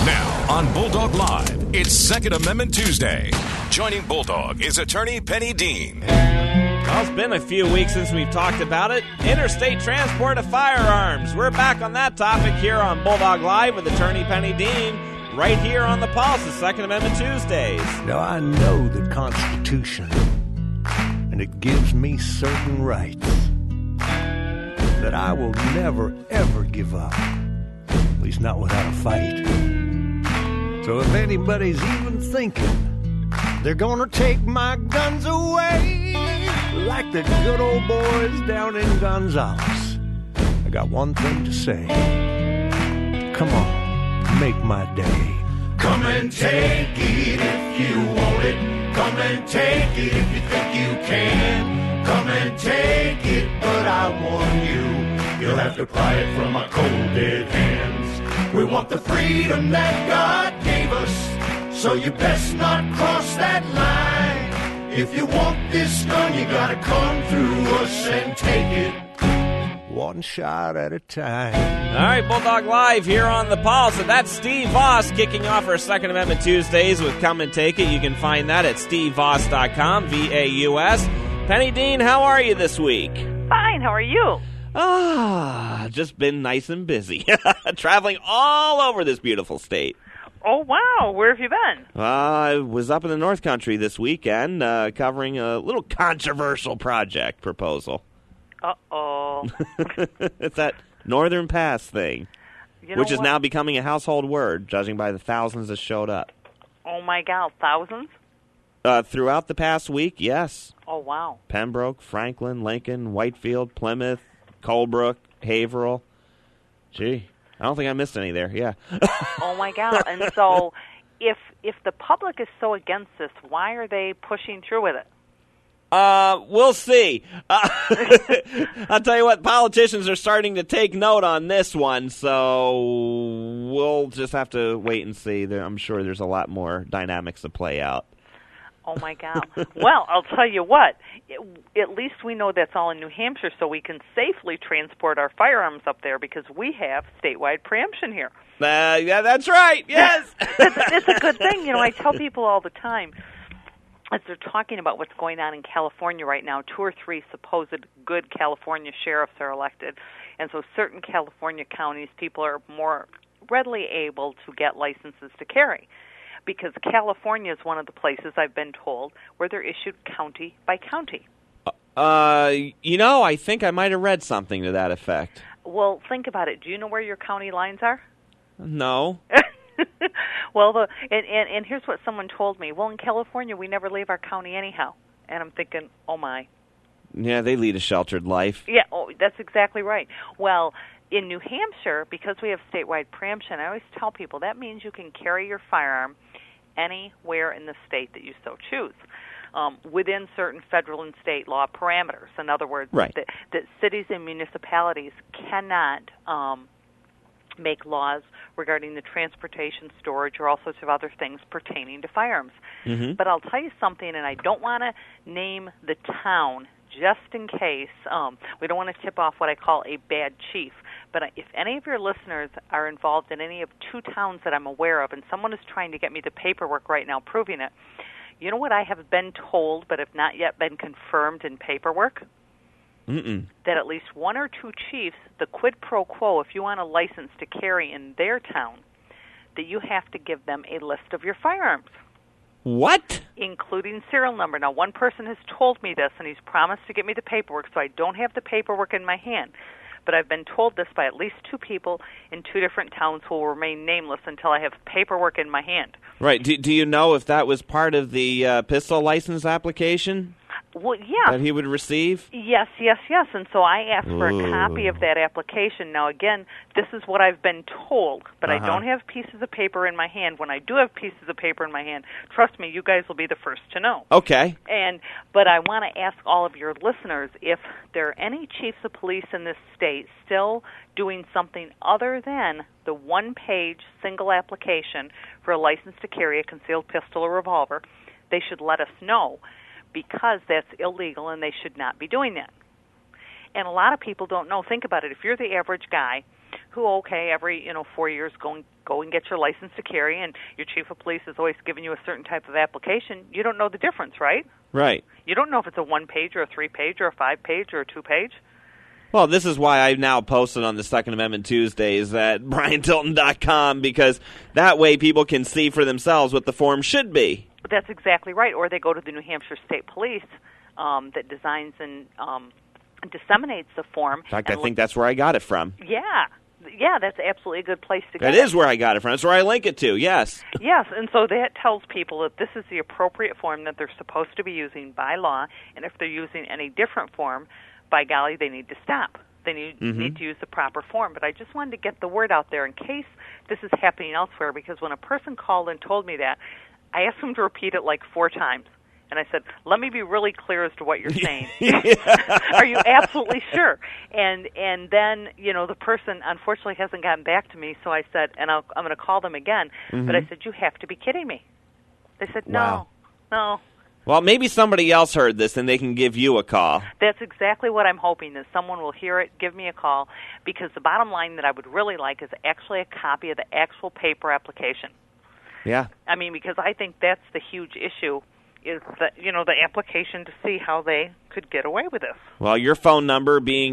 Now on Bulldog Live, it's Second Amendment Tuesday. Joining Bulldog is attorney Penny Dean. Well, it's been a few weeks since we've talked about it. Interstate transport of firearms. We're back on that topic here on Bulldog Live with attorney Penny Dean, right here on the Pulse of Second Amendment Tuesdays. Now, I know the Constitution, and it gives me certain rights that I will never, ever give up. At least not without a fight. So if anybody's even thinking they're gonna take my guns away like the good old boys down in Gonzales, I got one thing to say. Come on, make my day. Come and take it if you want it. Come and take it if you think you can. Come and take it, but I warn you, you'll have to pry it from my cold dead hands. We want the freedom that God gave us, so you best not cross that line. If you want this gun, you gotta come through us and take it. One shot at a time. All right, Bulldog Live here on the Pulse. And that's Steve Voss kicking off our Second Amendment Tuesdays with Come and Take It. You can find that at stevevoss.com, V-A-U-S. Penny Dean, how are you this week? Fine, how are you? Just been nice and busy. Traveling all over this beautiful state. Oh, wow. Where have you been? I was up in the North Country this weekend covering a little controversial project proposal. Uh-oh. It's that Northern Pass thing, which is what? now becoming a household word, judging by the thousands that showed up. Oh, my God. Thousands? Throughout the past week, yes. Oh, wow. Pembroke, Franklin, Lincoln, Whitefield, Plymouth, Colebrook, Haverhill. Gee, I don't think I missed any there, yeah. Oh, my God. And so if the public is so against this, why are they pushing through with it? We'll see. I'll tell you what, politicians are starting to take note on this one, so we'll just have to wait and see. I'm sure there's a lot more dynamics to play out. Oh, my God. Well, I'll tell you what. At least we know that's all in New Hampshire, so we can safely transport our firearms up there because we have statewide preemption here. Yeah, that's right. Yes. It's a good thing. You know, I tell people all the time, as they're talking about what's going on in California right now, 2 or 3 supposed good California sheriffs are elected. And so certain California counties, people are more readily able to get licenses to carry. Because California is one of the places, I've been told, where they're issued county by county. I think I might have read something to that effect. Well, think about it. Do you know where your county lines are? No. Well, and here's what someone told me. Well, in California, we never leave our county anyhow. And I'm thinking, oh, my. Yeah, they lead a sheltered life. Yeah, that's exactly right. Well, in New Hampshire, because we have statewide preemption, I always tell people that means you can carry your firearm anywhere in the state that you so choose, within certain federal and state law parameters. In other words, right. that cities and municipalities cannot make laws regarding the transportation, storage, or all sorts of other things pertaining to firearms. Mm-hmm. But I'll tell you something, and I don't want to name the town just in case. We don't want to tip off what I call a bad chief. But if any of your listeners are involved in any of 2 towns that I'm aware of, and someone is trying to get me the paperwork right now proving it, you know what I have been told but have not yet been confirmed in paperwork? Mm-mm. That at least 1 or 2 chiefs, the quid pro quo, if you want a license to carry in their town, that you have to give them a list of your firearms. What? Including serial number. Now, one person has told me this, and he's promised to get me the paperwork, so I don't have the paperwork in my hand. But I've been told this by at least 2 people in 2 different towns who will remain nameless until I have paperwork in my hand. Right. Do you know if that was part of the pistol license application? Well, yeah. That he would receive? Yes. And so I asked for a copy of that application. Now, again, this is what I've been told, but I don't have pieces of paper in my hand. When I do have pieces of paper in my hand, trust me, you guys will be the first to know. Okay. But I want to ask all of your listeners if there are any chiefs of police in this state still doing something other than the 1-page single application for a license to carry a concealed pistol or revolver. They should let us know, because that's illegal and they should not be doing that. And a lot of people don't know. Think about it. If you're the average guy who, okay, every 4 years go and get your license to carry, and your chief of police is always giving you a certain type of application. You don't know the difference, right? Right. You don't know if it's a 1-page or a 3-page or a 5-page or a 2-page. Well, this is why I've now posted on the Second Amendment Tuesdays at BrianTilton.com, because that way people can see for themselves what the form should be. That's exactly right. Or they go to the New Hampshire State Police that designs and disseminates the form. In fact, I think that's where I got it from. Yeah, that's absolutely a good place to go. That is where I got it from. That's where I link it to, yes. Yes, and so that tells people that this is the appropriate form that they're supposed to be using by law, and if they're using any different form, by golly, they need to stop. They need to use the proper form. But I just wanted to get the word out there in case this is happening elsewhere, because when a person called and told me that, I asked them to repeat it like 4 times. And I said, let me be really clear as to what you're saying. Are you absolutely sure? And then, the person unfortunately hasn't gotten back to me, so I said, and I'm going to call them again, but I said, you have to be kidding me. They said, no. Well, maybe somebody else heard this and they can give you a call. That's exactly what I'm hoping, is someone will hear it, give me a call, because the bottom line that I would really like is actually a copy of the actual paper application. Yeah. I mean, because I think that's the huge issue, is that, the application to see how they could get away with this. Well, your phone number being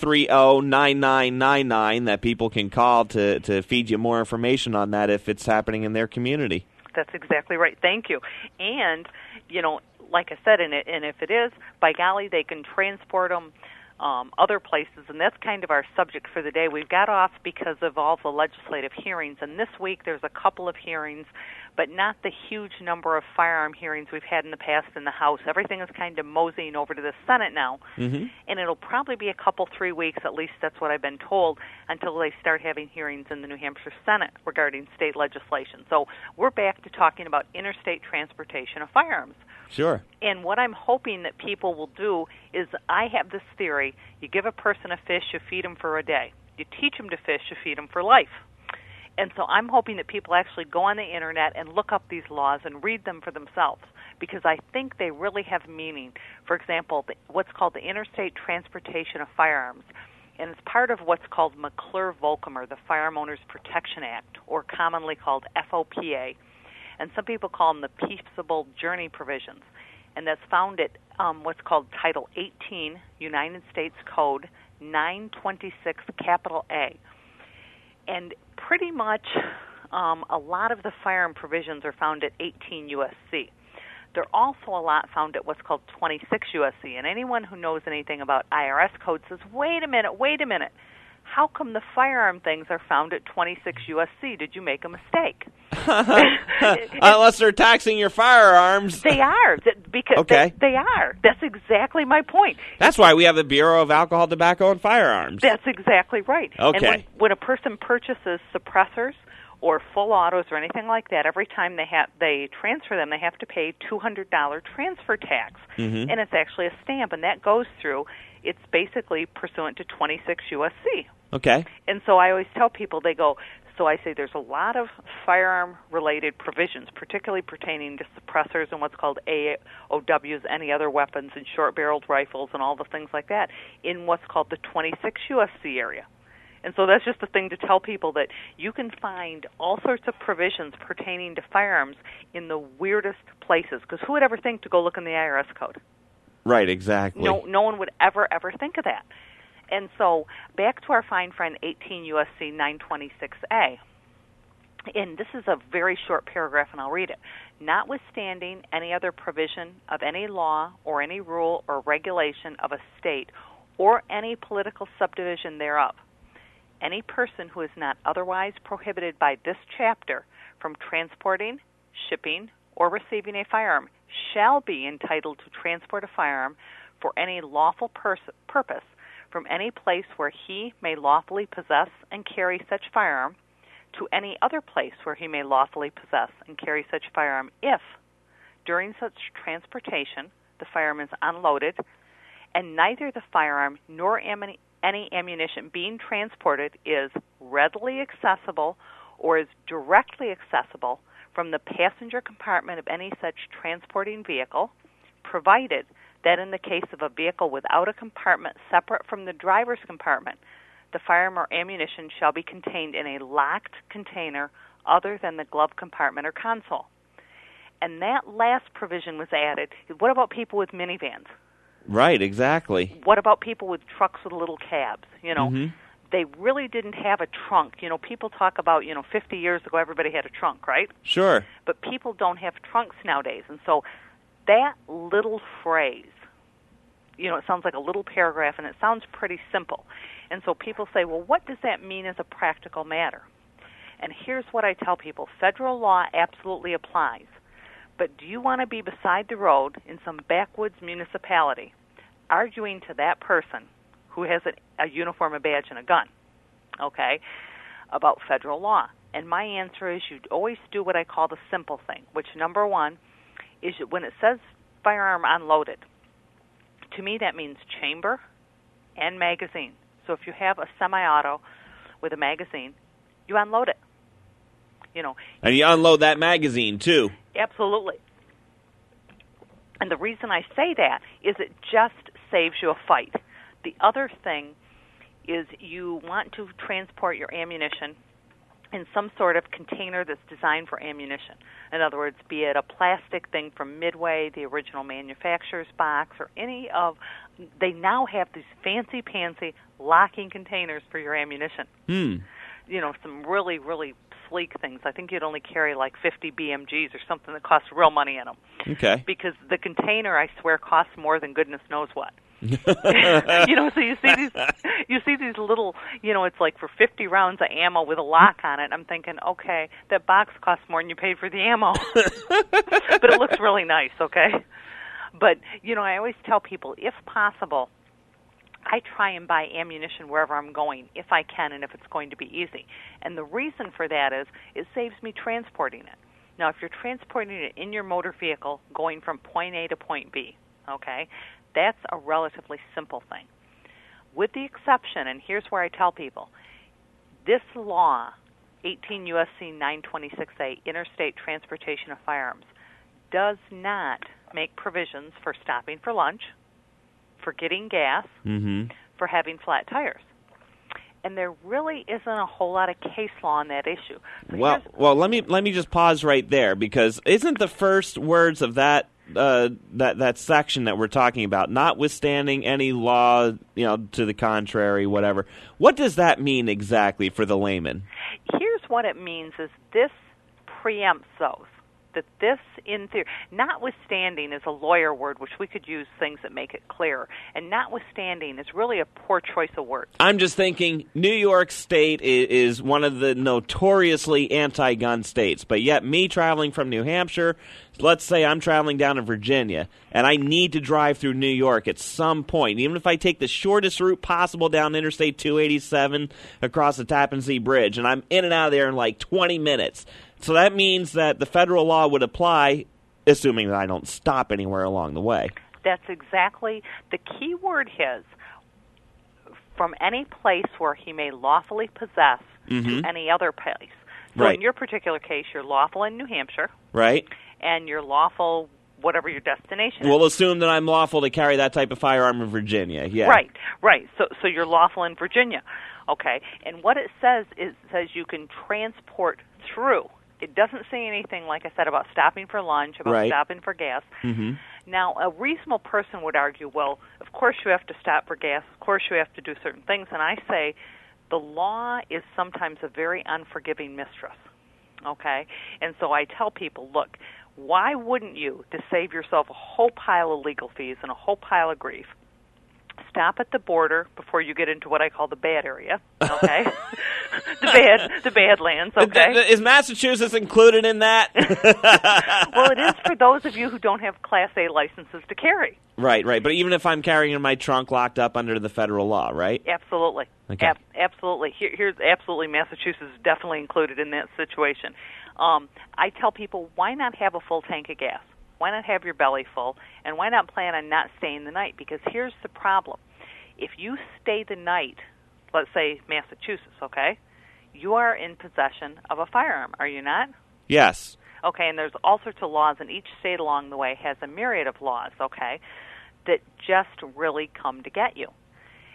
230-9999, that people can call to feed you more information on that if it's happening in their community. That's exactly right. Thank you. And, like I said, and if it is, by golly, they can transport them other places, and that's kind of our subject for the day. We've got off because of all the legislative hearings, and this week there's a couple of hearings, but not the huge number of firearm hearings we've had in the past in the House. Everything is kind of moseying over to the Senate now, and it'll probably be a couple, 3 weeks, at least that's what I've been told, until they start having hearings in the New Hampshire Senate regarding state legislation. So we're back to talking about interstate transportation of firearms. Sure. And what I'm hoping that people will do is, I have this theory: you give a person a fish, you feed him for a day. You teach him to fish, you feed him for life. And so I'm hoping that people actually go on the Internet and look up these laws and read them for themselves, because I think they really have meaning. For example, what's called the Interstate Transportation of Firearms, and it's part of what's called McClure-Volcommer, the Firearm Owners Protection Act, or commonly called FOPA. And some people call them the Peaceable Journey Provisions. And that's found at what's called Title 18, United States Code 926, capital A. And pretty much a lot of the firearm provisions are found at 18 U.S.C. There are also a lot found at what's called 26 U.S.C. And anyone who knows anything about IRS code says, wait a minute. How come the firearm things are found at 26 U.S.C.? Did you make a mistake? Unless they're taxing your firearms. They are. Because okay. They are. That's exactly my point. That's why we have the Bureau of Alcohol, Tobacco, and Firearms. That's exactly right. Okay. And when a person purchases suppressors or full autos or anything like that, every time they transfer them, they have to pay $200 transfer tax. And it's actually a stamp, and that goes through. It's basically pursuant to 26 U.S.C. Okay. And so I always tell people, they go, so I say there's a lot of firearm-related provisions, particularly pertaining to suppressors and what's called AOWs, any other weapons, and short-barreled rifles and all the things like that, in what's called the 26 U.S.C. area. And so that's just the thing to tell people, that you can find all sorts of provisions pertaining to firearms in the weirdest places, because who would ever think to go look in the IRS code? Right, exactly. No one would ever think of that. And so back to our fine friend 18 U.S.C. 926A. And this is a very short paragraph, and I'll read it. Notwithstanding any other provision of any law or any rule or regulation of a state or any political subdivision thereof, any person who is not otherwise prohibited by this chapter from transporting, shipping, or receiving a firearm shall be entitled to transport a firearm for any lawful purpose from any place where he may lawfully possess and carry such firearm to any other place where he may lawfully possess and carry such firearm if, during such transportation, the firearm is unloaded and neither the firearm nor any ammunition being transported is readily accessible or is directly accessible from the passenger compartment of any such transporting vehicle, provided that in the case of a vehicle without a compartment separate from the driver's compartment, the firearm or ammunition shall be contained in a locked container other than the glove compartment or console. And that last provision was added. What about people with minivans? Right, exactly. What about people with trucks with little cabs? They really didn't have a trunk. People talk about, 50 years ago everybody had a trunk, right? Sure. But people don't have trunks nowadays. And so that little phrase, it sounds like a little paragraph, and it sounds pretty simple. And so people say, well, what does that mean as a practical matter? And here's what I tell people. Federal law absolutely applies. But do you want to be beside the road in some backwoods municipality arguing to that person who has a uniform, a badge, and a gun, okay, about federal law? And my answer is you always do what I call the simple thing, which, number one, is when it says firearm unloaded, to me that means chamber and magazine. So if you have a semi-auto with a magazine, you unload it. And you unload that magazine, too. Absolutely. And the reason I say that is it just saves you a fight. The other thing is you want to transport your ammunition in some sort of container that's designed for ammunition. In other words, be it a plastic thing from Midway, the original manufacturer's box, or they now have these fancy-pantsy locking containers for your ammunition. Some really, really sleek things. I think you'd only carry like 50 BMGs or something that costs real money in them. Okay. Because the container, I swear, costs more than goodness knows what. So you see these little, it's like for 50 rounds of ammo with a lock on it. I'm thinking, okay, that box costs more than you paid for the ammo. But it looks really nice, okay? But, I always tell people, if possible, I try and buy ammunition wherever I'm going, if I can, and if it's going to be easy. And the reason for that is it saves me transporting it. Now, if you're transporting it in your motor vehicle going from point A to point B, okay, that's a relatively simple thing. With the exception, and here's where I tell people, this law, 18 U.S.C. 926A, Interstate Transportation of Firearms, does not make provisions for stopping for lunch, for getting gas, for having flat tires. And there really isn't a whole lot of case law on that issue. So well, let me just pause right there, because isn't the first words of that section that we're talking about, notwithstanding any law, to the contrary, whatever. What does that mean exactly for the layman? Here's what it means: is this preempts those. That this, in theory, notwithstanding is a lawyer word, which we could use things that make it clearer. And notwithstanding is really a poor choice of words. I'm just thinking New York State is one of the notoriously anti-gun states, but yet me traveling from New Hampshire, let's say I'm traveling down to Virginia, and I need to drive through New York at some point, even if I take the shortest route possible down Interstate 287 across the Tappan Zee Bridge, and I'm in and out of there in like 20 minutes. So that means that the federal law would apply, assuming that I don't stop anywhere along the way. That's exactly the key word. His from any place where he may lawfully possess to any other place. So right. In your particular case, you're lawful in New Hampshire. Right. And you're lawful whatever your destination is. We'll assume that I'm lawful to carry that type of firearm in Virginia. Yeah. Right. So you're lawful in Virginia. Okay. And what it says you can transport through. It doesn't say anything, like I said, about stopping for lunch, about stopping for gas. Now, a reasonable person would argue, well, of course you have to stop for gas. Of course you have to do certain things. And I say the law is sometimes a very unforgiving mistress, okay? And so I tell people, look, why wouldn't you, to save yourself a whole pile of legal fees and a whole pile of grief, stop at the border before you get into what I call the bad area, okay? the bad lands, okay? Is Massachusetts included in that? Well, it is for those of you who don't have Class A licenses to carry. Right. But even if I'm carrying in my trunk locked up under the federal law, right? Absolutely. Okay. Absolutely. Here's absolutely Massachusetts is definitely included in that situation. I tell people, why not have a full tank of gas? Why not have your belly full? And why not plan on not staying the night? Because here's the problem. If you stay the night, let's say Massachusetts, okay, you are in possession of a firearm, are you not? Yes. Okay, and there's all sorts of laws, and each state along the way has a myriad of laws, okay, that just really come to get you.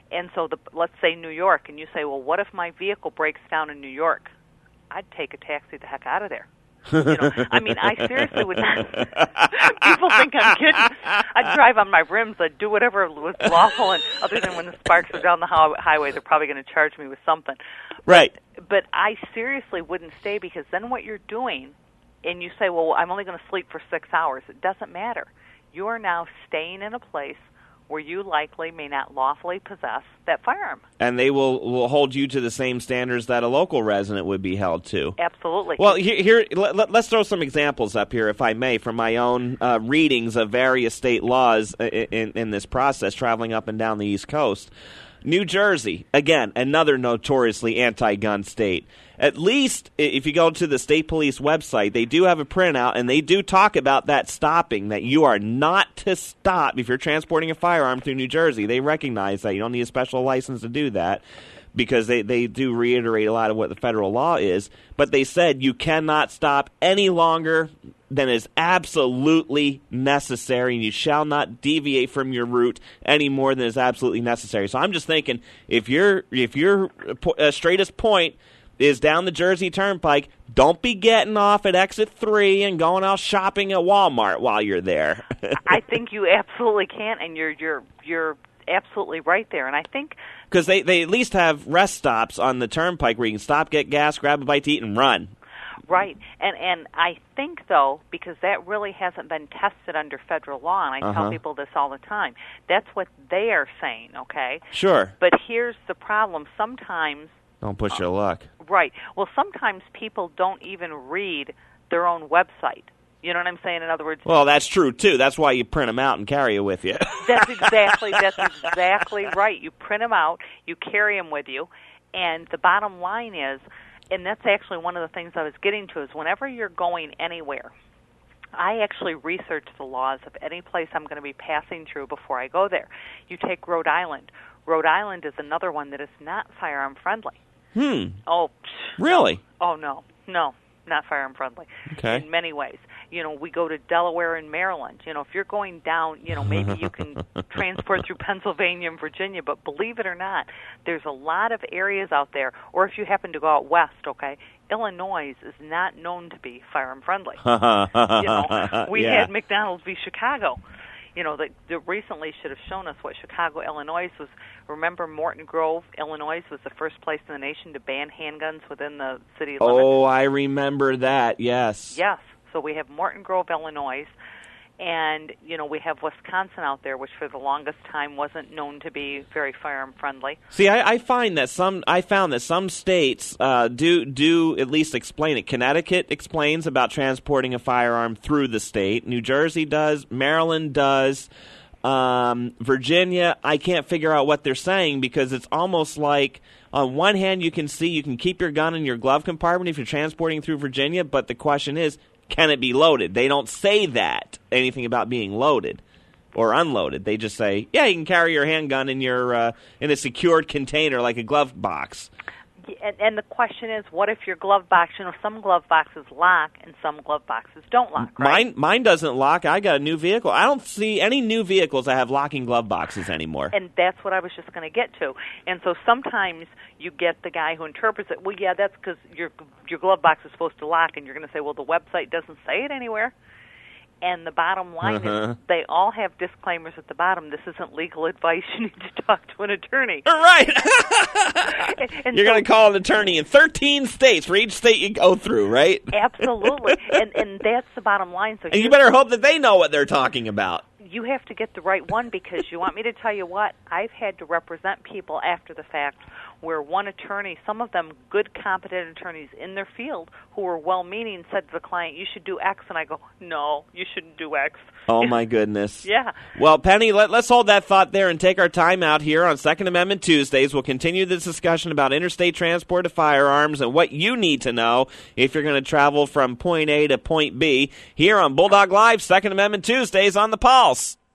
And so let's say New York, and you say, well, what if my vehicle breaks down in New York? I'd take a taxi the heck out of there. I mean, I seriously would not. People think I'm kidding. I'd drive on my rims. I'd do whatever was lawful, and other than when the sparks are down the highway, they're probably going to charge me with something. Right. But I seriously wouldn't stay, because then what you're doing, and you say, well, I'm only going to sleep for 6 hours. It doesn't matter. You are now staying in a place where you likely may not lawfully possess that firearm. And they will hold you to the same standards that a local resident would be held to. Absolutely. Well, let's throw some examples up here, if I may, from my own readings of various state laws in this process, traveling up and down the East Coast. New Jersey, again, another notoriously anti-gun state. At least if you go to the state police website, they do have a printout, and they do talk about that stopping, that you are not to stop if you're transporting a firearm through New Jersey. They recognize that. You don't need a special license to do that, because they do reiterate a lot of what the federal law is. But they said you cannot stop any longer than is absolutely necessary, and you shall not deviate from your route any more than is absolutely necessary. So I'm just thinking, if your straightest point is down the Jersey Turnpike, don't be getting off at exit 3 and going out shopping at Walmart while you're there. I think you absolutely can, and you're absolutely right there. And I think because they at least have rest stops on the Turnpike where you can stop, get gas, grab a bite to eat, and run. Right. And I think, though, because that really hasn't been tested under federal law, and I tell people this all the time, that's what they are saying, okay? Sure. But here's the problem. Sometimes... Don't push your luck. Right. Well, sometimes people don't even read their own website. You know what I'm saying? In other words... Well, that's true, too. That's why you print them out and carry it with you. That's exactly right. You print them out, you carry them with you, and the bottom line is... And that's actually one of the things I was getting to, is whenever you're going anywhere, I actually research the laws of any place I'm going to be passing through before I go there. You take Rhode Island. Rhode Island is another one that is not firearm friendly. Oh, really? No. Oh, no, not firearm friendly. Okay. In many ways. You know, we go to Delaware and Maryland. You know, if you're going down, you know, maybe you can transport through Pennsylvania and Virginia, but believe it or not, there's a lot of areas out there, or if you happen to go out west, okay, Illinois is not known to be firearm friendly. We had McDonald's v. Chicago. You know, that recently should have shown us what Chicago, Illinois was. Remember, Morton Grove, Illinois was the first place in the nation to ban handguns within the city limits. Oh, I remember that, yes. Yes. So we have Morton Grove, Illinois, and, you know, we have Wisconsin out there, which for the longest time wasn't known to be very firearm friendly. See, I found that some states do at least explain it. Connecticut explains about transporting a firearm through the state. New Jersey does. Maryland does. Virginia, I can't figure out what they're saying, because it's almost like on one hand you can keep your gun in your glove compartment if you're transporting through Virginia, but the question is, can it be loaded? They don't say that, anything about being loaded or unloaded. They just say, yeah, you can carry your handgun in your in a secured container like a glove box. And the question is, what if your glove box, you know, some glove boxes lock and some glove boxes don't lock, right? Mine doesn't lock. I got a new vehicle. I don't see any new vehicles that have locking glove boxes anymore. And that's what I was just going to get to. And so sometimes you get the guy who interprets it, well, yeah, that's because your glove box is supposed to lock, and you're going to say, well, the website doesn't say it anywhere. And the bottom line is they all have disclaimers at the bottom. This isn't legal advice. You need to talk to an attorney. Right. and you're going to call an attorney in 13 states for each state you go through, right? Absolutely. And that's the bottom line. So and you better hope that they know what they're talking about. You have to get the right one, because you want me to tell you what? I've had to represent people after the fact where one attorney, some of them good, competent attorneys in their field who were well-meaning, said to the client, you should do X, and I go, no, you shouldn't do X. Oh, my goodness. Yeah. Well, Penny, let's hold that thought there and take our time out here on Second Amendment Tuesdays. We'll continue this discussion about interstate transport of firearms and what you need to know if you're going to travel from point A to point B here on Bulldog Live, Second Amendment Tuesdays on the Pulse.